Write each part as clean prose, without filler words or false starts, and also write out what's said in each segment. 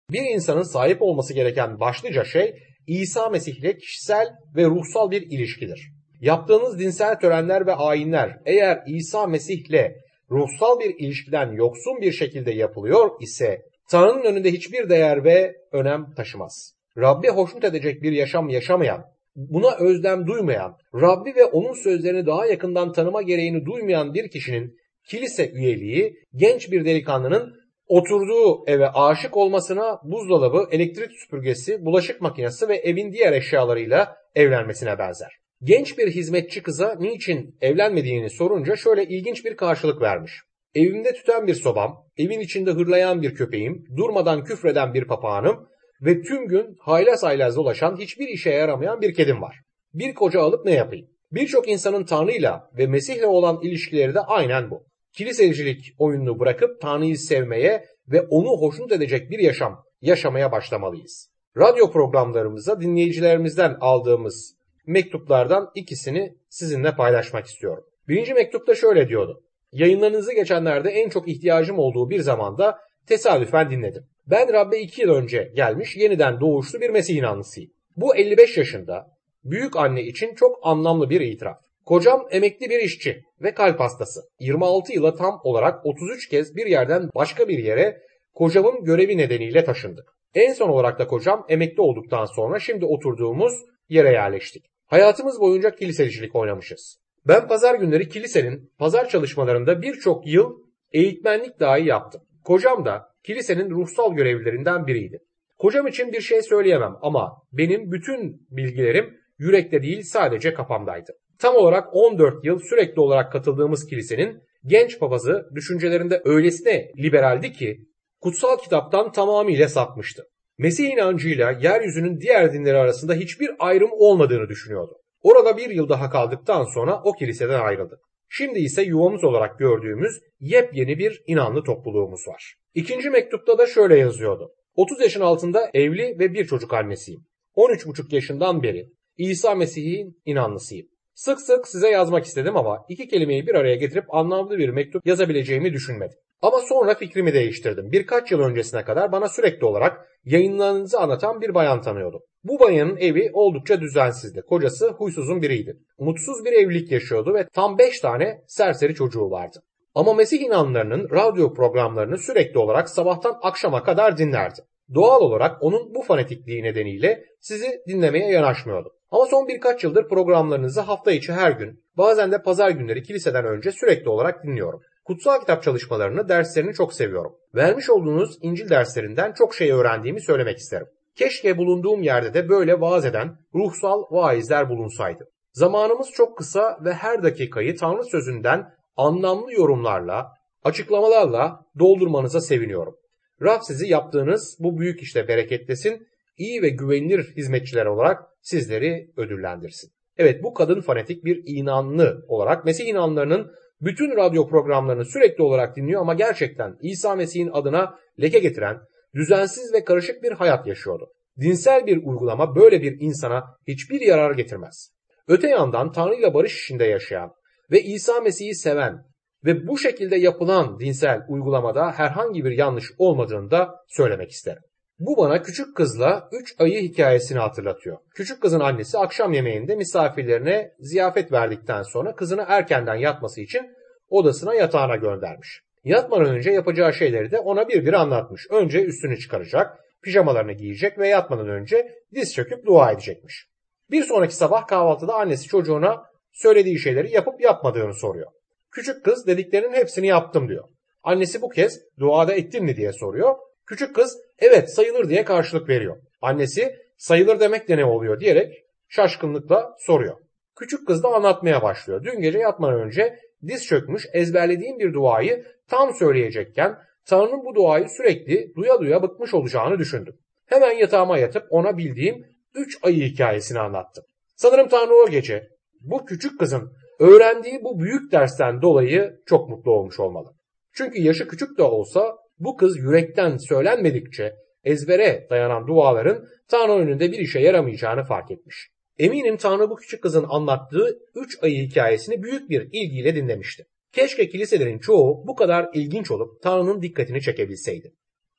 Bir insanın sahip olması gereken başlıca şey İsa Mesih ile kişisel ve ruhsal bir ilişkidir. Yaptığınız dinsel törenler ve ayinler eğer İsa Mesih ile ruhsal bir ilişkiden yoksun bir şekilde yapılıyor ise Tanrı'nın önünde hiçbir değer ve önem taşımaz. Rabbi hoşnut edecek bir yaşam yaşamayan, buna özlem duymayan, Rabbi ve onun sözlerini daha yakından tanıma gereğini duymayan bir kişinin kilise üyeliği genç bir delikanlının oturduğu eve aşık olmasına buzdolabı, elektrik süpürgesi, bulaşık makinesi ve evin diğer eşyalarıyla evlenmesine benzer. Genç bir hizmetçi kıza niçin evlenmediğini sorunca şöyle ilginç bir karşılık vermiş. Evimde tüten bir sobam, evin içinde hırlayan bir köpeğim, durmadan küfreden bir papağanım ve tüm gün haylaz haylaz dolaşan hiçbir işe yaramayan bir kedim var. Bir koca alıp ne yapayım? Birçok insanın Tanrı'yla ve Mesih'le olan ilişkileri de aynen bu. Kilisecilik oyununu bırakıp Tanrı'yı sevmeye ve onu hoşnut edecek bir yaşam yaşamaya başlamalıyız. Radyo programlarımızda dinleyicilerimizden aldığımız mektuplardan ikisini sizinle paylaşmak istiyorum. Birinci mektupta şöyle diyordu. Yayınlarınızı geçenlerde en çok ihtiyacım olduğu bir zamanda tesadüfen dinledim. Ben Rabbe 2 yıl önce gelmiş yeniden doğuşlu bir Mesih inanlısıyım. Bu 55 yaşında büyük anne için çok anlamlı bir itiraf. Kocam emekli bir işçi ve kalp hastası. 26 yıla tam olarak 33 kez bir yerden başka bir yere kocamın görevi nedeniyle taşındık. En son olarak da kocam emekli olduktan sonra şimdi oturduğumuz yere yerleştik. Hayatımız boyunca kilisecilik oynamışız. Ben pazar günleri kilisenin pazar çalışmalarında birçok yıl eğitmenlik dahi yaptım. Kocam da kilisenin ruhsal görevlilerinden biriydi. Kocam için bir şey söyleyemem ama benim bütün bilgilerim yürekte değil sadece kafamdaydı. Tam olarak 14 yıl sürekli olarak katıldığımız kilisenin genç papazı düşüncelerinde öylesine liberaldi ki kutsal kitaptan tamamıyla sapmıştı. Mesih inancıyla yeryüzünün diğer dinleri arasında hiçbir ayrım olmadığını düşünüyordu. Orada bir yıl daha kaldıktan sonra o kiliseden ayrıldık. Şimdi ise yuvamız olarak gördüğümüz yepyeni bir inanlı topluluğumuz var. İkinci mektupta da şöyle yazıyordu. 30 yaşın altında evli ve bir çocuk annesiyim. 13,5 yaşından beri İsa Mesih'in inanlısıyım. Sık sık size yazmak istedim ama iki kelimeyi bir araya getirip anlamlı bir mektup yazabileceğimi düşünmedim. Ama sonra fikrimi değiştirdim. Birkaç yıl öncesine kadar bana sürekli olarak yayınlarınızı anlatan bir bayan tanıyordum. Bu bayanın evi oldukça düzensizdi. Kocası huysuzun biriydi. Mutsuz bir evlilik yaşıyordu ve tam 5 tane serseri çocuğu vardı. Ama Mesih inanlarının radyo programlarını sürekli olarak sabahtan akşama kadar dinlerdi. Doğal olarak onun bu fanatikliği nedeniyle sizi dinlemeye yanaşmıyordu. Ama son birkaç yıldır programlarınızı hafta içi her gün, bazen de pazar günleri kiliseden önce sürekli olarak dinliyorum. Kutsal kitap çalışmalarını, derslerini çok seviyorum. Vermiş olduğunuz İncil derslerinden çok şey öğrendiğimi söylemek isterim. Keşke bulunduğum yerde de böyle vaaz eden ruhsal vaizler bulunsaydı. Zamanımız çok kısa ve her dakikayı Tanrı sözünden anlamlı yorumlarla, açıklamalarla doldurmanıza seviniyorum. Rab sizi yaptığınız bu büyük işte bereketlesin, iyi ve güvenilir hizmetçiler olarak sizleri ödüllendirsin. Evet, bu kadın fanatik bir inanlı olarak Mesih inanlarının bütün radyo programlarını sürekli olarak dinliyor ama gerçekten İsa Mesih'in adına leke getiren, düzensiz ve karışık bir hayat yaşıyordu. Dinsel bir uygulama böyle bir insana hiçbir yarar getirmez. Öte yandan Tanrı ile barış içinde yaşayan ve İsa Mesih'i seven ve bu şekilde yapılan dinsel uygulamada herhangi bir yanlış olmadığını da söylemek isterim. Bu bana küçük kızla 3 ayı hikayesini hatırlatıyor. Küçük kızın annesi akşam yemeğinde misafirlerine ziyafet verdikten sonra kızını erkenden yatması için odasına yatağına göndermiş. Yatmadan önce yapacağı şeyleri de ona bir bir anlatmış. Önce üstünü çıkaracak, pijamalarını giyecek ve yatmadan önce diz çöküp dua edecekmiş. Bir sonraki sabah kahvaltıda annesi çocuğuna söylediği şeyleri yapıp yapmadığını soruyor. Küçük kız dediklerinin hepsini yaptım diyor. Annesi bu kez duada ettin mi diye soruyor. Küçük kız evet sayılır diye karşılık veriyor. Annesi sayılır demek de ne oluyor diyerek şaşkınlıkla soruyor. Küçük kız da anlatmaya başlıyor. Dün gece yatmadan önce diz çökmüş ezberlediğim bir duayı tam söyleyecekken Tanrı'nın bu duayı sürekli duya duya bıkmış olacağını düşündüm. Hemen yatağıma yatıp ona bildiğim 3 ayı hikayesini anlattım. Sanırım Tanrı o gece bu küçük kızın öğrendiği bu büyük dersten dolayı çok mutlu olmuş olmalı. Çünkü yaşı küçük de olsa bu kız yürekten söylenmedikçe ezbere dayanan duaların Tanrı önünde bir işe yaramayacağını fark etmiş. Eminim Tanrı bu küçük kızın anlattığı 3 ayı hikayesini büyük bir ilgiyle dinlemişti. Keşke kiliselerin çoğu bu kadar ilginç olup Tanrı'nın dikkatini çekebilseydi.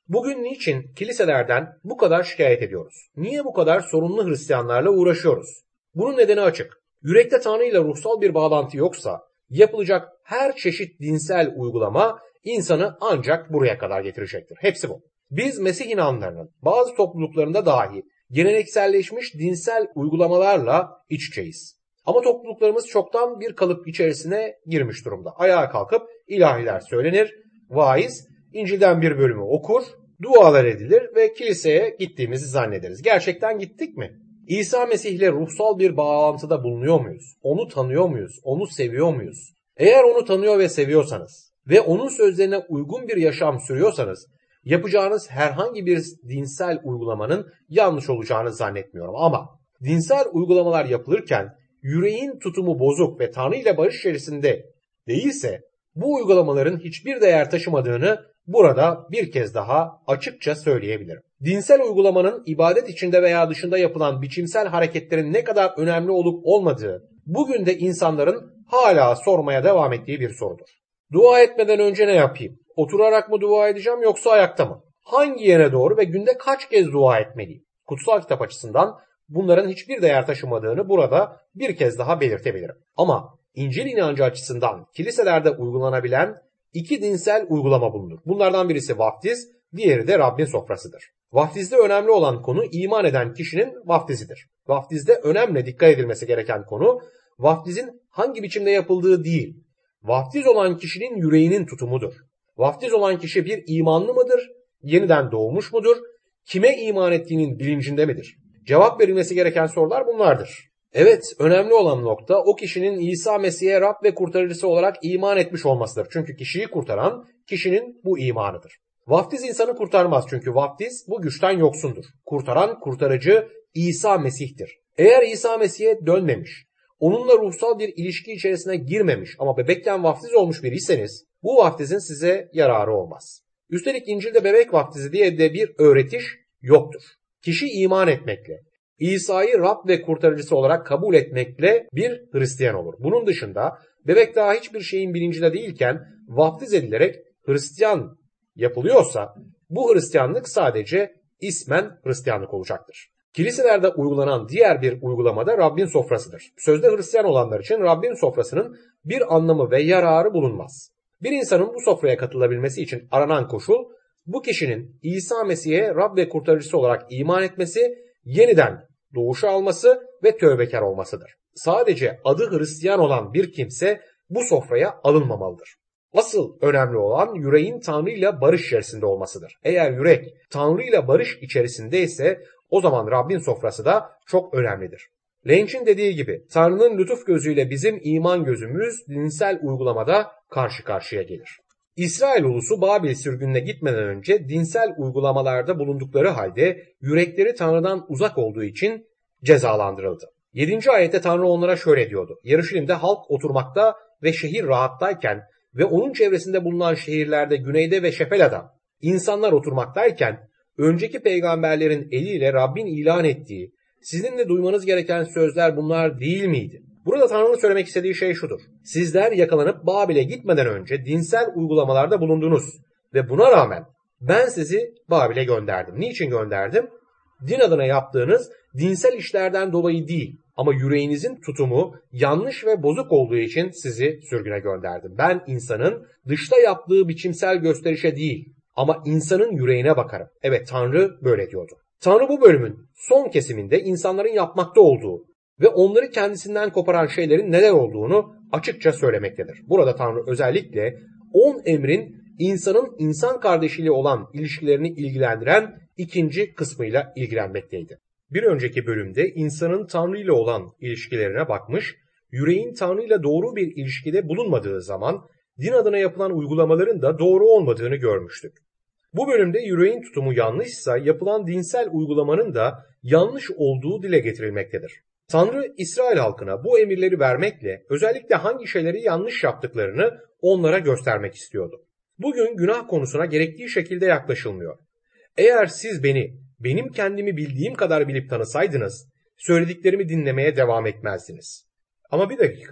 Bugün niçin kiliselerden bu kadar şikayet ediyoruz? Niye bu kadar sorunlu Hristiyanlarla uğraşıyoruz? Bunun nedeni açık. Yürekte Tanrı ile ruhsal bir bağlantı yoksa yapılacak her çeşit dinsel uygulama insanı ancak buraya kadar getirecektir. Hepsi bu. Biz Mesih inanlarının bazı topluluklarında dahi gelenekselleşmiş dinsel uygulamalarla iç içeyiz. Ama topluluklarımız çoktan bir kalıp içerisine girmiş durumda. Ayağa kalkıp ilahiler söylenir, vaiz İncil'den bir bölümü okur, dualar edilir ve kiliseye gittiğimizi zannederiz. Gerçekten gittik mi? İsa Mesih ile ruhsal bir bağlantıda bulunuyor muyuz? Onu tanıyor muyuz? Onu seviyor muyuz? Eğer onu tanıyor ve seviyorsanız ve onun sözlerine uygun bir yaşam sürüyorsanız yapacağınız herhangi bir dinsel uygulamanın yanlış olacağını zannetmiyorum. Ama dinsel uygulamalar yapılırken yüreğin tutumu bozuk ve Tanrı ile barış içerisinde değilse bu uygulamaların hiçbir değer taşımadığını burada bir kez daha açıkça söyleyebilirim. Dinsel uygulamanın ibadet içinde veya dışında yapılan biçimsel hareketlerin ne kadar önemli olup olmadığı bugün de insanların hala sormaya devam ettiği bir sorudur. Dua etmeden önce ne yapayım? Oturarak mı dua edeceğim yoksa ayakta mı? Hangi yöne doğru ve günde kaç kez dua etmeliyim? Kutsal kitap açısından bunların hiçbir değer taşımadığını burada bir kez daha belirtebilirim. Ama İncil inancı açısından kiliselerde uygulanabilen iki dinsel uygulama bulunur. Bunlardan birisi vaftiz, diğeri de Rabbin sofrasıdır. Vaftizde önemli olan konu iman eden kişinin vaftizidir. Vaftizde önemli dikkat edilmesi gereken konu vaftizin hangi biçimde yapıldığı değil, vaftiz olan kişinin yüreğinin tutumudur. Vaftiz olan kişi bir imanlı mıdır, yeniden doğmuş mudur, kime iman ettiğinin bilincinde midir? Cevap verilmesi gereken sorular bunlardır. Evet, önemli olan nokta o kişinin İsa Mesih'e Rab ve kurtarıcısı olarak iman etmiş olmasıdır. Çünkü kişiyi kurtaran kişinin bu imanıdır. Vaftiz insanı kurtarmaz çünkü vaftiz bu güçten yoksundur. Kurtaran kurtarıcı İsa Mesih'tir. Eğer İsa Mesih'e dönmemiş, onunla ruhsal bir ilişki içerisine girmemiş ama bebekken vaftiz olmuş biriyseniz bu vaftizin size yararı olmaz. Üstelik İncil'de bebek vaftizi diye de bir öğretiş yoktur. Kişi iman etmekle, İsa'yı Rab ve kurtarıcısı olarak kabul etmekle bir Hristiyan olur. Bunun dışında bebek daha hiçbir şeyin bilincinde değilken vaftiz edilerek Hristiyan yapılıyorsa bu Hristiyanlık sadece ismen Hristiyanlık olacaktır. Kiliselerde uygulanan diğer bir uygulamada Rabbin sofrasıdır. Sözde Hristiyan olanlar için Rabbin sofrasının bir anlamı ve yararı bulunmaz. Bir insanın bu sofraya katılabilmesi için aranan koşul bu kişinin İsa Mesih'e Rab ve kurtarıcısı olarak iman etmesi, yeniden doğuşu alması ve tövbekar olmasıdır. Sadece adı Hristiyan olan bir kimse bu sofraya alınmamalıdır. Asıl önemli olan yüreğin Tanrı ile barış içerisinde olmasıdır. Eğer yürek Tanrı ile barış içerisindeyse o zaman Rabbin sofrası da çok önemlidir. Lynch'in dediği gibi Tanrı'nın lütuf gözüyle bizim iman gözümüz dinsel uygulamada karşı karşıya gelir. İsrail ulusu Babil sürgününe gitmeden önce dinsel uygulamalarda bulundukları halde yürekleri Tanrı'dan uzak olduğu için cezalandırıldı. 7. ayette Tanrı onlara şöyle diyordu. Yeruşalim'de halk oturmakta ve şehir rahattayken ve onun çevresinde bulunan şehirlerde güneyde ve Şepela'da insanlar oturmaktayken önceki peygamberlerin eliyle Rabbin ilan ettiği sizin de duymanız gereken sözler bunlar değil miydi? Burada Tanrı'nın söylemek istediği şey şudur. Sizler yakalanıp Babil'e gitmeden önce dinsel uygulamalarda bulundunuz ve buna rağmen ben sizi Babil'e gönderdim. Niçin gönderdim? Din adına yaptığınız dinsel işlerden dolayı değil ama yüreğinizin tutumu yanlış ve bozuk olduğu için sizi sürgüne gönderdim. Ben insanın dışta yaptığı biçimsel gösterişe değil ama insanın yüreğine bakarım. Evet, Tanrı böyle diyordu. Tanrı bu bölümün son kesiminde insanların yapmakta olduğu ve onları kendisinden koparan şeylerin neler olduğunu açıkça söylemektedir. Burada Tanrı özellikle 10 emrin insanın insan kardeşiyle olan ilişkilerini ilgilendiren ikinci kısmıyla ilgilenmekteydi. Bir önceki bölümde insanın Tanrı ile olan ilişkilerine bakmış, yüreğin Tanrı ile doğru bir ilişkide bulunmadığı zaman din adına yapılan uygulamaların da doğru olmadığını görmüştük. Bu bölümde yüreğin tutumu yanlışsa yapılan dinsel uygulamanın da yanlış olduğu dile getirilmektedir. Tanrı İsrail halkına bu emirleri vermekle özellikle hangi şeyleri yanlış yaptıklarını onlara göstermek istiyordu. Bugün günah konusuna gerektiği şekilde yaklaşılmıyor. Eğer siz benim kendimi bildiğim kadar bilip tanısaydınız, söylediklerimi dinlemeye devam etmezdiniz. Ama bir dakika,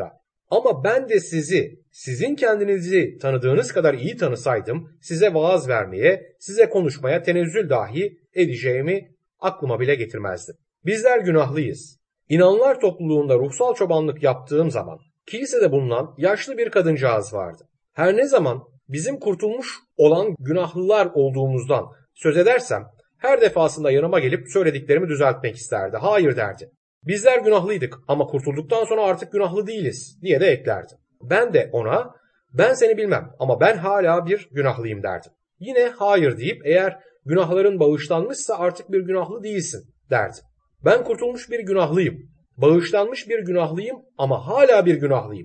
Ama ben de sizin kendinizi tanıdığınız kadar iyi tanısaydım size vaaz vermeye, size konuşmaya tenezzül dahi edeceğimi aklıma bile getirmezdim. Bizler günahlıyız. İnanlar topluluğunda ruhsal çobanlık yaptığım zaman kilisede bulunan yaşlı bir kadıncağız vardı. Her ne zaman bizim kurtulmuş olan günahlılar olduğumuzdan söz edersem her defasında yanıma gelip söylediklerimi düzeltmek isterdi. Hayır derdi. Bizler günahlıydık ama kurtulduktan sonra artık günahlı değiliz diye de eklerdi. Ben de ona ben seni bilmem ama ben hala bir günahlıyım derdim. Yine hayır deyip eğer günahların bağışlanmışsa artık bir günahlı değilsin derdim. Ben kurtulmuş bir günahlıyım, bağışlanmış bir günahlıyım ama hala bir günahlıyım.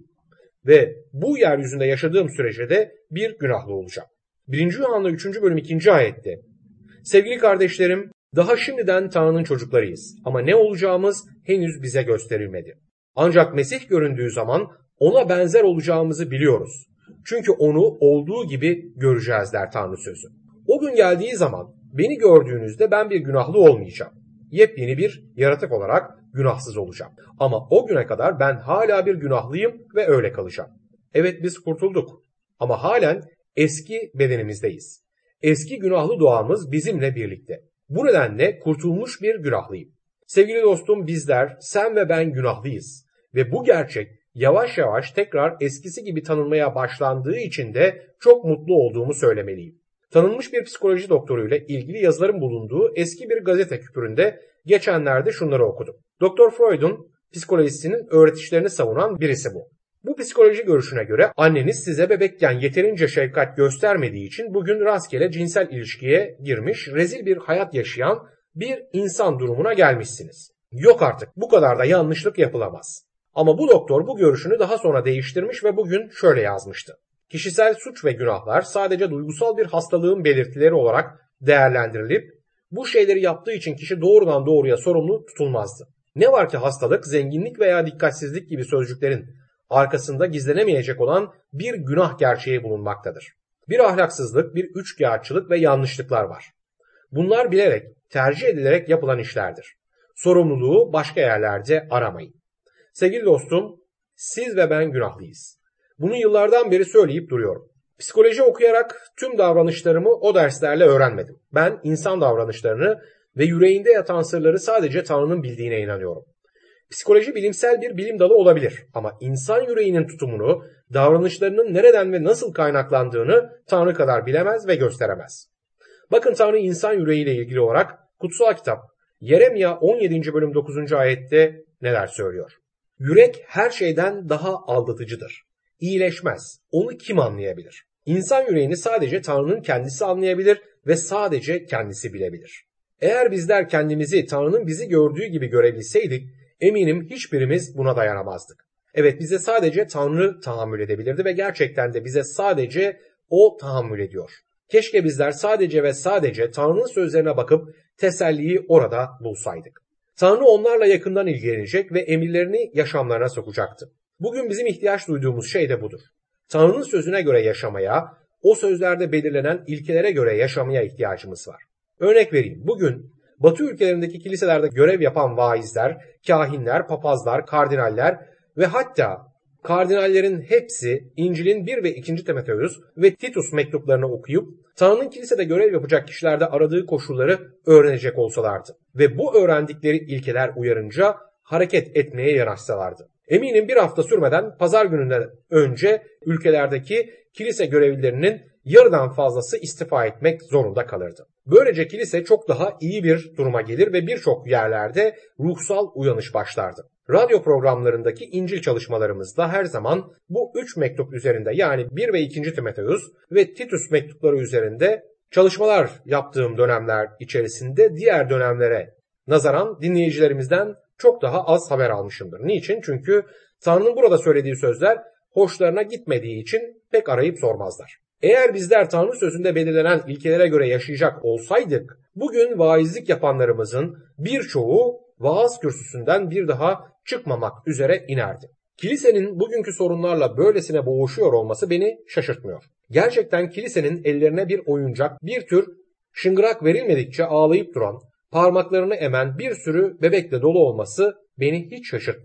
Ve bu yeryüzünde yaşadığım sürece de bir günahlı olacağım. 1. Yuhanna 3. bölüm 2. ayette sevgili kardeşlerim, daha şimdiden Tanrı'nın çocuklarıyız ama ne olacağımız henüz bize gösterilmedi. Ancak Mesih göründüğü zaman ona benzer olacağımızı biliyoruz. Çünkü onu olduğu gibi göreceğiz der Tanrı sözü. O gün geldiği zaman beni gördüğünüzde ben bir günahlı olmayacağım. Yepyeni bir yaratık olarak günahsız olacağım. Ama o güne kadar ben hala bir günahlıyım ve öyle kalacağım. Evet biz kurtulduk ama halen eski bedenimizdeyiz. Eski günahlı doğamız bizimle birlikte. Bu nedenle kurtulmuş bir günahlıyım. Sevgili dostum bizler, sen ve ben günahlıyız. Ve bu gerçek yavaş yavaş tekrar eskisi gibi tanınmaya başlandığı için de çok mutlu olduğumu söylemeliyim. Tanınmış bir psikoloji doktoruyla ilgili yazıların bulunduğu eski bir gazete küpüründe geçenlerde şunları okudum. Dr. Freud'un psikolojisinin öğretişlerini savunan birisi bu. Bu psikoloji görüşüne göre anneniz size bebekken yeterince şefkat göstermediği için bugün rastgele cinsel ilişkiye girmiş, rezil bir hayat yaşayan bir insan durumuna gelmişsiniz. Yok artık bu kadar da yanlışlık yapılamaz. Ama bu doktor bu görüşünü daha sonra değiştirmiş ve bugün şöyle yazmıştı. Kişisel suç ve günahlar sadece duygusal bir hastalığın belirtileri olarak değerlendirilip bu şeyleri yaptığı için kişi doğrudan doğruya sorumlu tutulmazdı. Ne var ki hastalık, zenginlik veya dikkatsizlik gibi sözcüklerin arkasında gizlenemeyecek olan bir günah gerçeği bulunmaktadır. Bir ahlaksızlık, bir üçkağıtçılık ve yanlışlıklar var. Bunlar bilerek, tercih edilerek yapılan işlerdir. Sorumluluğu başka yerlerde aramayın. Sevgili dostum, siz ve ben günahlıyız. Bunu yıllardan beri söyleyip duruyorum. Psikoloji okuyarak tüm davranışlarımı o derslerle öğrenmedim. Ben insan davranışlarını ve yüreğinde yatan sırları sadece Tanrı'nın bildiğine inanıyorum. Psikoloji bilimsel bir bilim dalı olabilir ama insan yüreğinin tutumunu, davranışlarının nereden ve nasıl kaynaklandığını Tanrı kadar bilemez ve gösteremez. Bakın Tanrı insan yüreğiyle ilgili olarak kutsal kitap Yeremya 17. bölüm 9. ayette neler söylüyor? Yürek her şeyden daha aldatıcıdır. İyileşmez. Onu kim anlayabilir? İnsan yüreğini sadece Tanrı'nın kendisi anlayabilir ve sadece kendisi bilebilir. Eğer bizler kendimizi Tanrı'nın bizi gördüğü gibi görebilseydik, eminim hiçbirimiz buna dayanamazdık. Evet bize sadece Tanrı tahammül edebilirdi ve gerçekten de bize sadece O tahammül ediyor. Keşke bizler sadece ve sadece Tanrı'nın sözlerine bakıp teselliyi orada bulsaydık. Tanrı onlarla yakından ilgilenecek ve emirlerini yaşamlarına sokacaktı. Bugün bizim ihtiyaç duyduğumuz şey de budur. Tanrı'nın sözüne göre yaşamaya, o sözlerde belirlenen ilkelere göre yaşamaya ihtiyacımız var. Örnek vereyim. Bugün Batı ülkelerindeki kiliselerde görev yapan vaizler, kahinler, papazlar, kardinaller ve hatta kardinallerin hepsi İncil'in 1 ve 2. Timoteus ve Titus mektuplarını okuyup Tanrı'nın kilisede görev yapacak kişilerde aradığı koşulları öğrenecek olsalardı ve bu öğrendikleri ilkeler uyarınca hareket etmeye yanaşsalardı. Eminim bir hafta sürmeden pazar gününden önce ülkelerdeki kilise görevlilerinin yarıdan fazlası istifa etmek zorunda kalırdı. Böylece kilise çok daha iyi bir duruma gelir ve birçok yerlerde ruhsal uyanış başlardı. Radyo programlarındaki İncil çalışmalarımızda her zaman bu 3 mektup üzerinde yani 1 ve 2. Timoteus ve Titus mektupları üzerinde çalışmalar yaptığım dönemler içerisinde diğer dönemlere nazaran dinleyicilerimizden çok daha az haber almışımdır. Niçin? Çünkü Tanrı'nın burada söylediği sözler hoşlarına gitmediği için pek arayıp sormazlar. Eğer bizler Tanrı sözünde belirlenen ilkelere göre yaşayacak olsaydık, bugün vaizlik yapanlarımızın birçoğu vaaz kürsüsünden bir daha çıkmamak üzere inerdi. Kilisenin bugünkü sorunlarla böylesine boğuşuyor olması beni şaşırtmıyor. Gerçekten kilisenin ellerine bir oyuncak, bir tür şıngırak verilmedikçe ağlayıp duran, parmaklarını emen bir sürü bebekle dolu olması beni hiç şaşırtmıyor.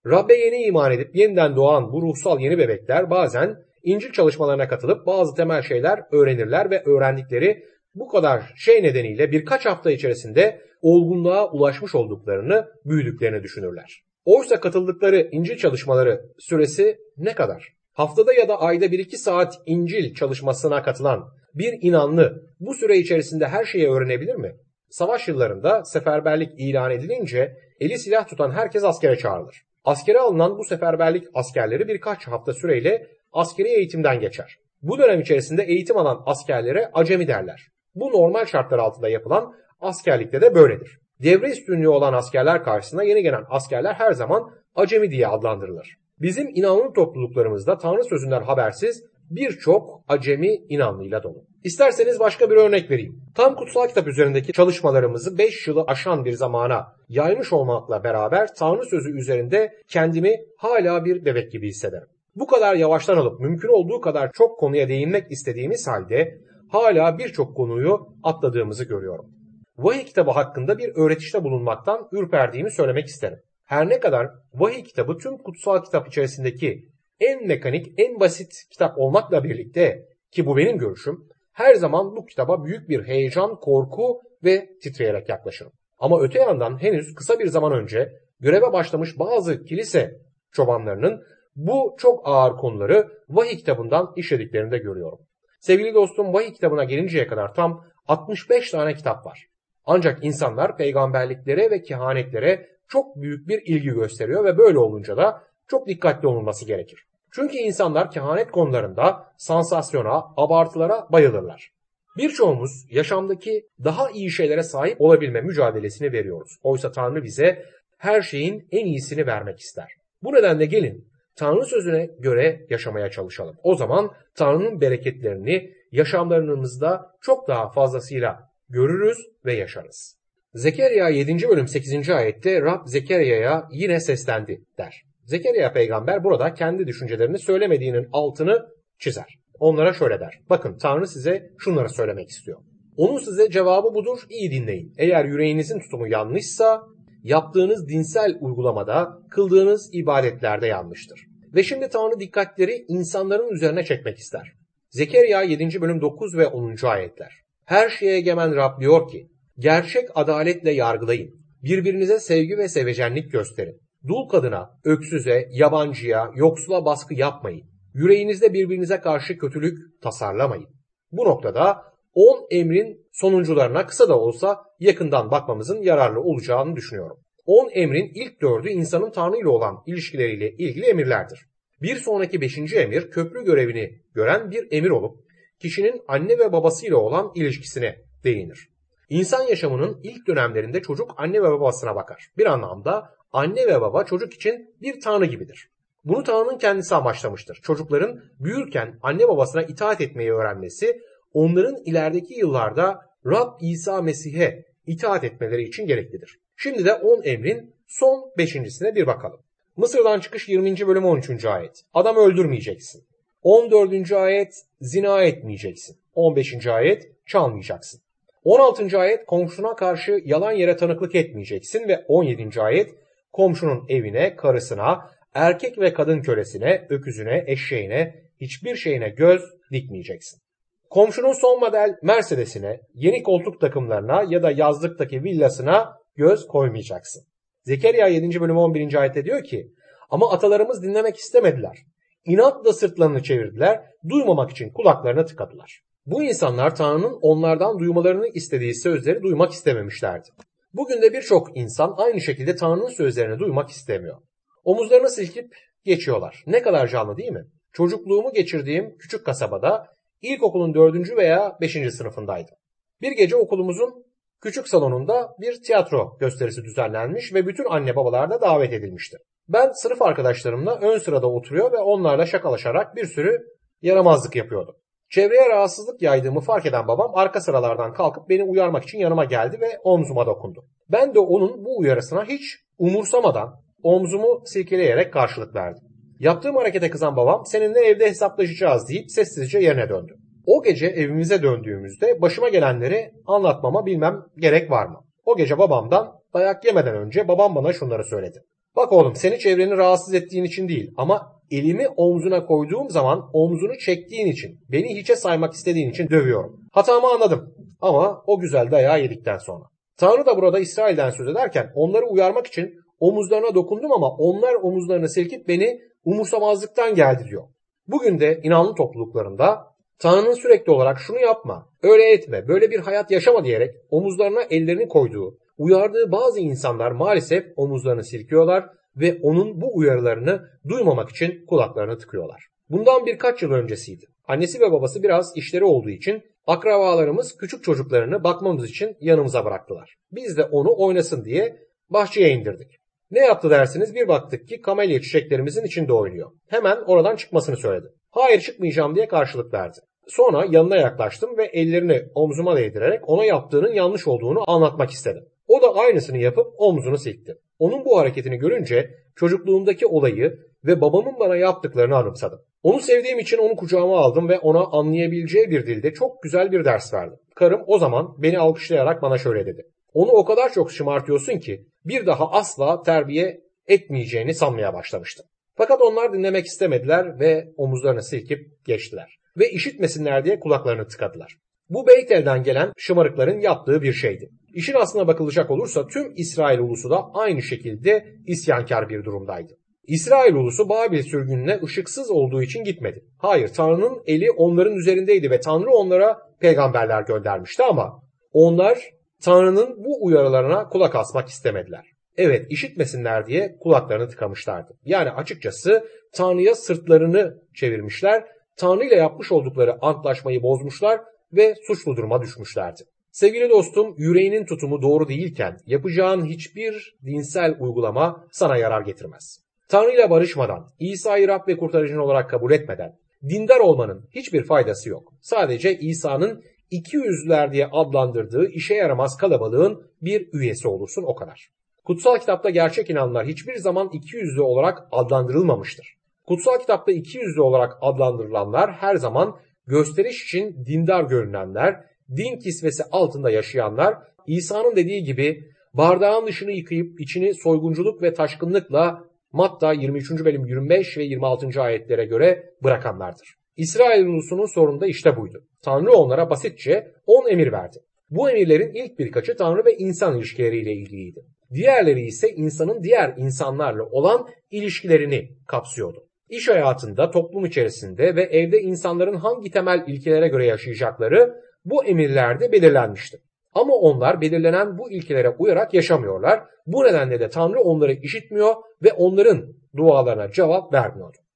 Rabbe yeni iman edip yeniden doğan bu ruhsal yeni bebekler bazen İncil çalışmalarına katılıp bazı temel şeyler öğrenirler ve öğrendikleri bu kadar şey nedeniyle birkaç hafta içerisinde olgunluğa ulaşmış olduklarını, büyüdüklerini düşünürler. Oysa katıldıkları İncil çalışmaları süresi ne kadar? Haftada ya da ayda 1-2 saat İncil çalışmasına katılan bir inanlı bu süre içerisinde her şeyi öğrenebilir mi? Savaş yıllarında seferberlik ilan edilince eli silah tutan herkes askere çağrılır. Askere alınan bu seferberlik askerleri birkaç hafta süreyle askeri eğitimden geçer. Bu dönem içerisinde eğitim alan askerlere acemi derler. Bu normal şartlar altında yapılan askerlikte de böyledir. Devre üstünlüğü olan askerler karşısında yeni gelen askerler her zaman acemi diye adlandırılır. Bizim inanlı topluluklarımızda Tanrı sözünden habersiz birçok acemi inanlıyla dolu. İsterseniz başka bir örnek vereyim. Tam kutsal kitap üzerindeki çalışmalarımızı 5 yılı aşan bir zamana yaymış olmakla beraber Tanrı sözü üzerinde kendimi hala bir bebek gibi hissederim. Bu kadar yavaştan alıp mümkün olduğu kadar çok konuya değinmek istediğimiz halde hala birçok konuyu atladığımızı görüyorum. Vahiy kitabı hakkında bir öğretişte bulunmaktan ürperdiğimi söylemek isterim. Her ne kadar vahiy kitabı tüm kutsal kitap içerisindeki en mekanik, en basit kitap olmakla birlikte, ki bu benim görüşüm, her zaman bu kitaba büyük bir heyecan, korku ve titreyerek yaklaşırım. Ama öte yandan henüz kısa bir zaman önce göreve başlamış bazı kilise çobanlarının bu çok ağır konuları vahiy kitabından işlediklerini de görüyorum. Sevgili dostum, vahiy kitabına gelinceye kadar tam 65 tane kitap var. Ancak insanlar peygamberliklere ve kehanetlere çok büyük bir ilgi gösteriyor ve böyle olunca da çok dikkatli olunması gerekir. Çünkü insanlar kehanet konularında sansasyona, abartılara bayılırlar. Birçoğumuz yaşamdaki daha iyi şeylere sahip olabilme mücadelesini veriyoruz. Oysa Tanrı bize her şeyin en iyisini vermek ister. Bu nedenle gelin Tanrı sözüne göre yaşamaya çalışalım. O zaman Tanrı'nın bereketlerini yaşamlarımızda çok daha fazlasıyla görürüz ve yaşarız. Zekeriya 7. bölüm 8. ayette Rab Zekeriya'ya yine seslendi der. Zekeriya peygamber burada kendi düşüncelerini söylemediğinin altını çizer. Onlara şöyle der. Bakın Tanrı size şunları söylemek istiyor. Onun size cevabı budur, iyi dinleyin. Eğer yüreğinizin tutumu yanlışsa yaptığınız dinsel uygulamada, kıldığınız ibadetlerde yanlıştır. Ve şimdi Tanrı dikkatleri insanların üzerine çekmek ister. Zekeriya 7. bölüm 9 ve 10. ayetler. Her şeye egemen Rab diyor ki, gerçek adaletle yargılayın. Birbirinize sevgi ve sevecenlik gösterin. Dul kadına, öksüze, yabancıya, yoksula baskı yapmayın. Yüreğinizde birbirinize karşı kötülük tasarlamayın. Bu noktada 10 emrin sonuncularına kısa da olsa yakından bakmamızın yararlı olacağını düşünüyorum. 10 emrin ilk 4'ü insanın Tanrı ile olan ilişkileriyle ilgili emirlerdir. Bir sonraki 5. emir köprü görevini gören bir emir olup kişinin anne ve babasıyla olan ilişkisine değinir. İnsan yaşamının ilk dönemlerinde çocuk anne ve babasına bakar. Bir anlamda anne ve baba çocuk için bir tanrı gibidir. Bunu Tanrı'nın kendisi amaçlamıştır. Çocukların büyürken anne babasına itaat etmeyi öğrenmesi, onların ilerideki yıllarda Rab İsa Mesih'e itaat etmeleri için gereklidir. Şimdi de 10 emrin son 5.sine bir bakalım. Mısır'dan çıkış 20. bölüm 13. ayet. Adam öldürmeyeceksin. 14. ayet zina etmeyeceksin. 15. ayet çalmayacaksın. 16. ayet komşuna karşı yalan yere tanıklık etmeyeceksin ve 17. ayet komşunun evine, karısına, erkek ve kadın kölesine, öküzüne, eşeğine, hiçbir şeyine göz dikmeyeceksin. Komşunun son model Mercedes'ine, yeni koltuk takımlarına ya da yazlıktaki villasına göz koymayacaksın. Zekeriya 7. bölüm 11. ayette diyor ki, ama atalarımız dinlemek istemediler. İnatla sırtlarını çevirdiler, duymamak için kulaklarını tıkadılar. Bu insanlar Tanrı'nın onlardan duymalarını istediği sözleri duymak istememişlerdi. Bugün de birçok insan aynı şekilde Tanrı'nın sözlerini duymak istemiyor. Omuzlarını silkip geçiyorlar. Ne kadar canlı değil mi? Çocukluğumu geçirdiğim küçük kasabada ilkokulun 4. veya 5. sınıfındaydım. Bir gece okulumuzun küçük salonunda bir tiyatro gösterisi düzenlenmiş ve bütün anne babalar da davet edilmişti. Ben sınıf arkadaşlarımla ön sırada oturuyor ve onlarla şakalaşarak bir sürü yaramazlık yapıyordum. Çevreye rahatsızlık yaydığımı fark eden babam arka sıralardan kalkıp beni uyarmak için yanıma geldi ve omzuma dokundu. Ben de onun bu uyarısına hiç umursamadan omzumu silkeleyerek karşılık verdim. Yaptığım harekete kızan babam seninle evde hesaplaşacağız deyip sessizce yerine döndü. O gece evimize döndüğümüzde başıma gelenleri anlatmama bilmem gerek var mı? O gece babamdan dayak yemeden önce babam bana şunları söyledi. Bak oğlum, seni çevreni rahatsız ettiğin için değil ama elimi omzuna koyduğum zaman omzunu çektiğin için, beni hiçe saymak istediğin için dövüyorum. Hatamı anladım ama o güzel dayağı yedikten sonra. Tanrı da burada İsrail'den söz ederken onları uyarmak için omuzlarına dokundum ama onlar omuzlarını silkip beni umursamazlıktan geldi diyor. Bugün de inanlı topluluklarında Tanrı'nın sürekli olarak şunu yapma, öyle etme, böyle bir hayat yaşama diyerek omuzlarına ellerini koyduğu, uyardığı bazı insanlar maalesef omuzlarını silkiyorlar ve onun bu uyarılarını duymamak için kulaklarını tıkıyorlar. Bundan birkaç yıl öncesiydi. Annesi ve babası biraz işleri olduğu için akrabalarımız küçük çocuklarını bakmamız için yanımıza bıraktılar. Biz de onu oynasın diye bahçeye indirdik. Ne yaptı dersiniz? Bir baktık ki kamelya çiçeklerimizin içinde oynuyor. Hemen oradan çıkmasını söyledi. Hayır, çıkmayacağım diye karşılık verdi. Sonra yanına yaklaştım ve ellerini omzuma değdirerek ona yaptığının yanlış olduğunu anlatmak istedim. O da aynısını yapıp omzunu silkti. Onun bu hareketini görünce çocukluğumdaki olayı ve babamın bana yaptıklarını anımsadım. Onu sevdiğim için onu kucağıma aldım ve ona anlayabileceği bir dilde çok güzel bir ders verdim. Karım o zaman beni alkışlayarak bana şöyle dedi. Onu o kadar çok şımartıyorsun ki bir daha asla terbiye etmeyeceğini sanmaya başlamıştım. Fakat onlar dinlemek istemediler ve omuzlarını silkip geçtiler. Ve işitmesinler diye kulaklarını tıkadılar. Bu Beytel'den gelen şımarıkların yaptığı bir şeydi. İşin aslına bakılacak olursa tüm İsrail ulusu da aynı şekilde isyankar bir durumdaydı. İsrail ulusu Babil sürgününe ışıksız olduğu için gitmedi. Hayır, Tanrı'nın eli onların üzerindeydi ve Tanrı onlara peygamberler göndermişti ama onlar Tanrı'nın bu uyarılarına kulak asmak istemediler. Evet, işitmesinler diye kulaklarını tıkamışlardı. Yani açıkçası Tanrı'ya sırtlarını çevirmişler, Tanrı ile yapmış oldukları antlaşmayı bozmuşlar ve suçlu duruma düşmüşlerdi. Sevgili dostum, yüreğinin tutumu doğru değilken yapacağın hiçbir dinsel uygulama sana yarar getirmez. Tanrı ile barışmadan, İsa'yı Rab ve kurtarıcın olarak kabul etmeden dindar olmanın hiçbir faydası yok. Sadece İsa'nın ikiyüzlüler diye adlandırdığı işe yaramaz kalabalığın bir üyesi olursun, o kadar. Kutsal kitapta gerçek inananlar hiçbir zaman ikiyüzlü olarak adlandırılmamıştır. Kutsal kitapta ikiyüzlü olarak adlandırılanlar her zaman gösteriş için dindar görünenler, din kisvesi altında yaşayanlar, İsa'nın dediği gibi bardağın dışını yıkayıp içini soygunculuk ve taşkınlıkla Matta 23. bölüm 25 ve 26. ayetlere göre bırakanlardır. İsrail ulusunun sorunu da işte buydu. Tanrı onlara basitçe 10 emir verdi. Bu emirlerin ilk birkaçı Tanrı ve insan ilişkileriyle ilgiliydi. Diğerleri ise insanın diğer insanlarla olan ilişkilerini kapsıyordu. İş hayatında, toplum içerisinde ve evde insanların hangi temel ilkelere göre yaşayacakları bu emirlerde belirlenmişti. Ama onlar belirlenen bu ilkelere uyarak yaşamıyorlar. Bu nedenle de Tanrı onları işitmiyor ve onların dualarına cevap vermiyordu.